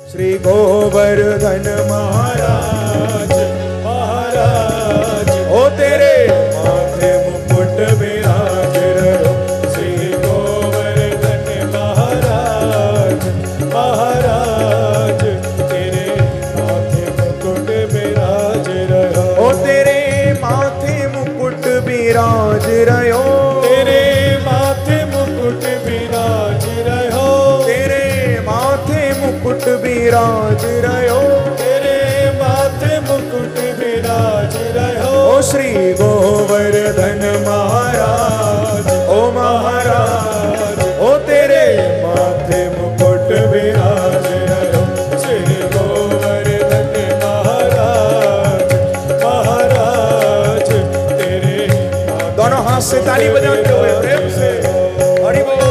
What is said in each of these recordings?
श्री गोवर्धन महाराज महाराज। ओ तेरे माथे मुकुट विराज रहो श्री गोवर्धन महाराज महाराज। तेरे माथे मुकुट विराज रहो। ओ तेरे माथे मुकुट विराज रहो। तेरे माथे मुकुट विराज रहो। तेरे माथे मुकुट विराज रहो। तेरे माथे मुकुट विराज रहो। ओ श्री गोवर्धन महाराज ओ महाराज। ओ तेरे माथे मुकुट विराज रहो श्री गोवर्धन महाराज महाराज। तेरे दोनों हाथ से ताली बजाते हुए प्रेम से हरि बोल।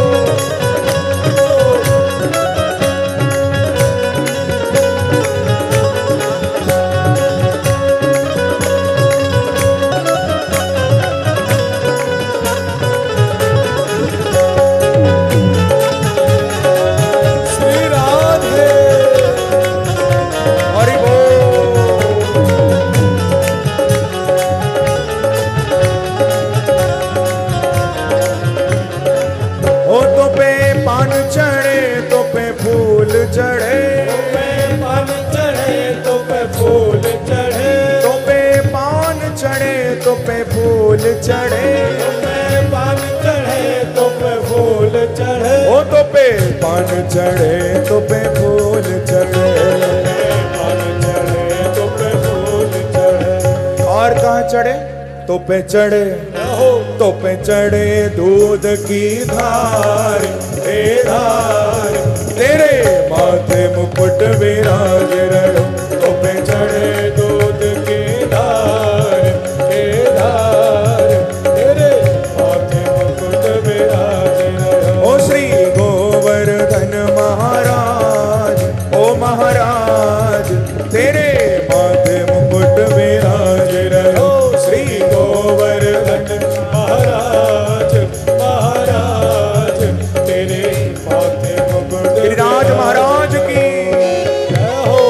चढ़े तो पे पान चढ़े तो पे फूल चढ़े। ओ तो पे पान चढ़े तो पे फूल चढ़े। पान चढ़े तो पे फूल चढ़े। और कहाँ चढ़े? तो पे चढ़े तो पे चढ़े दूध की धार हे धार। तेरे माथे मुकुट विराज रहो। तो पे चढ़े दूध की धार हे धार। तेरे माथे मुकुट विराज रहो। ओ श्री गोवर्धन महाराज ओ महाराज। तेरे माथे मुकुट विराज रहो श्री गोवर्धन महाराज महाराज। तेरे माथे मुकुट गिरिराज महाराज की जय हो।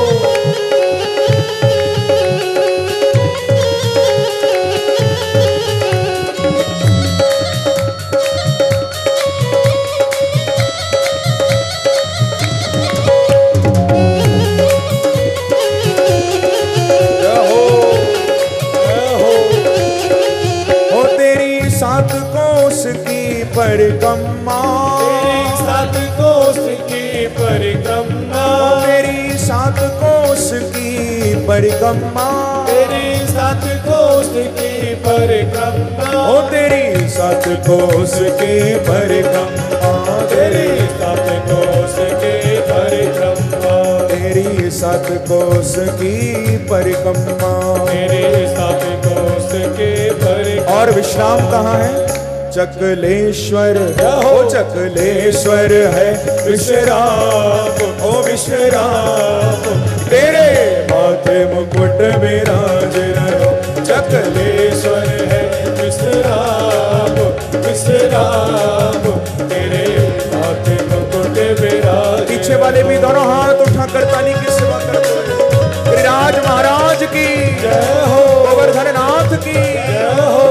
परिक्रमा तेरी 7 कोस की परिक्रमा। तेरी 7 कोस की परिक्रमा। तेरी 7 कोस की परिक्रमा। ओ तेरी 7 कोस की परिक्रमा। तेरी 7 कोस की परिक्रमा। तेरी 7 कोस की परिक्रमा। तेरी 7 कोस की परिक्रमा। और विश्राम कहाँ है? चकलेश्वर हो चकलेश्वर है विश्राम ओ विश्राम। तेरे माथे मुकुट विराज रहो। चकलेश्वर है विश्राम विश्राम। तेरे माथे मुकुट विराज। पीछे वाले भी दोनों हाथ उठाकर ताली की सेवा करते हुए गिरिराज महाराज की जय हो। गोवर्धन नाथ की जय हो।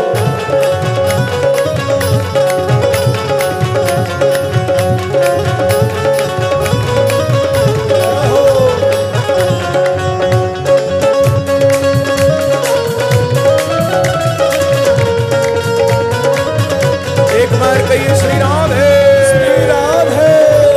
कहिए श्री राधे श्री राधे।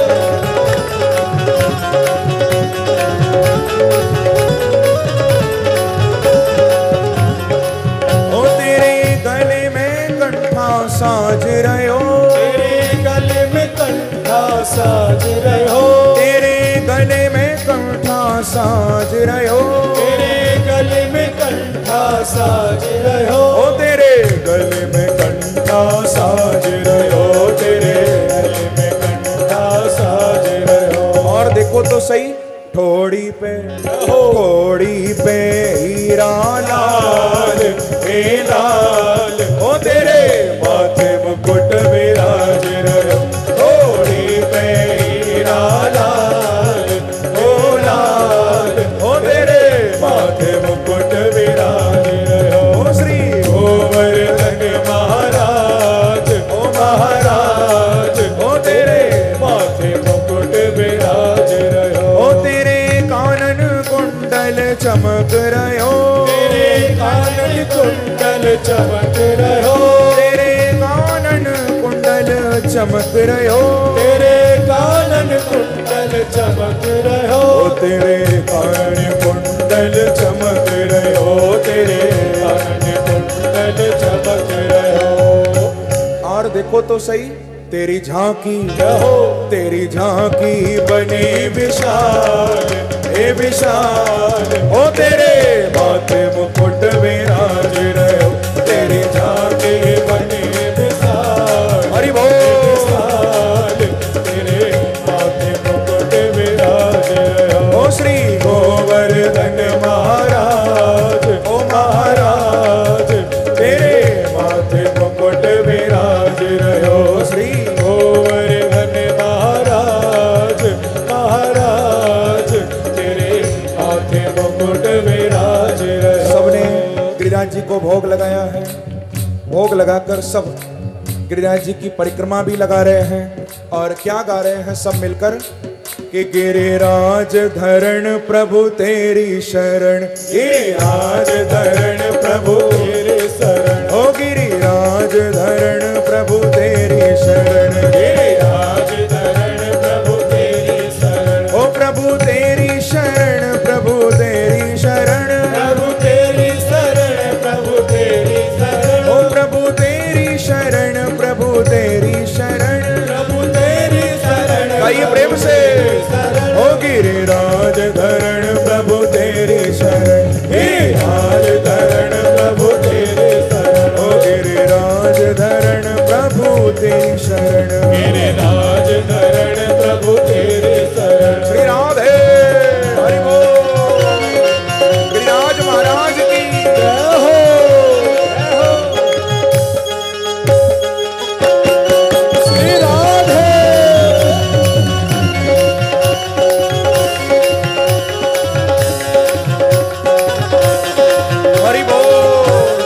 ओ तेरे गले में कंठा साज रहो। तेरे गले में कंठा साज रहो। तेरे गले में कंठा साज रहो। तेरे गले में कंठा साज रहो। ओ तेरे गले में कंठा साज रहो। तेरे गले में कंठा साज रहो। और देखो तो सही ठोड़ी पे हीरा लाल हे लाल। ओ तेरे माथे मुकुट विराज रहो। ठोड़ी पे हीरा लाल ओ चमक रहो, तेरे कानन कुंडल चमक रहो, तेरे कानन कुंडल चमक रहो, तेरे कानन कुंडल चमक रहो, तेरे कानन कुंडल चमक रहो, तेरे कानन कुंडल चमक रहो। और देखो तो सही, तेरी झांकी रहो, तेरी झांकी बनी विशाल, ए विशाल, ओ तेरे माथे मुकुट विराज रहो, तेरी झांकी बनी विशाल, हरि बोल, विशाल, तेरे माथे मुकुट विराज रहो। ओ श्री गोवर्धन महाराज, ओ महाराज, तेरे माथे मुकुट विराज रहो, श्री गोवर्धन महाराज, महाराज, तेरे माथे मुकुट विराज रहो। सबने गिरिराज जी को भोग लगाया है। भोग लगाकर सब गिरिराज जी की परिक्रमा भी लगा रहे हैं और क्या गा रहे हैं सब मिलकर कि गिरिराज धरण प्रभु तेरी शरण, गिरिराज धरण प्रभु तेरे शरण, ओ गिरिराज धरण प्रभु तेरी शरण, गिरिराज धरण प्रभु तेरी शरण, ओ प्रभु तेरी शरण, प्रभु तेरी शरण, प्रभु तेरी शरण, प्रभु तेरी शरण, ओ प्रभु तेरी शरण, प्रभु तेरी शरण, प्रभु तेरी शरण, गाइए प्रेम से, ओ गिरिराज धरण प्रभु तेरी शरण, गिरिराज धरण प्रभु तेरी शरण, ओ गिरिराज धरण प्रभु तेरी शरण, गिरिराज धरण प्रभु तेरी शरण। श्री राधे हरि बोल, गिरिराज महाराज की जय हो, जय हो। श्री राधे, हरि बोल,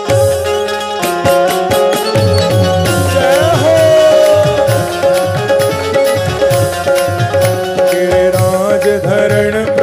जय हो, गिरिराज धरण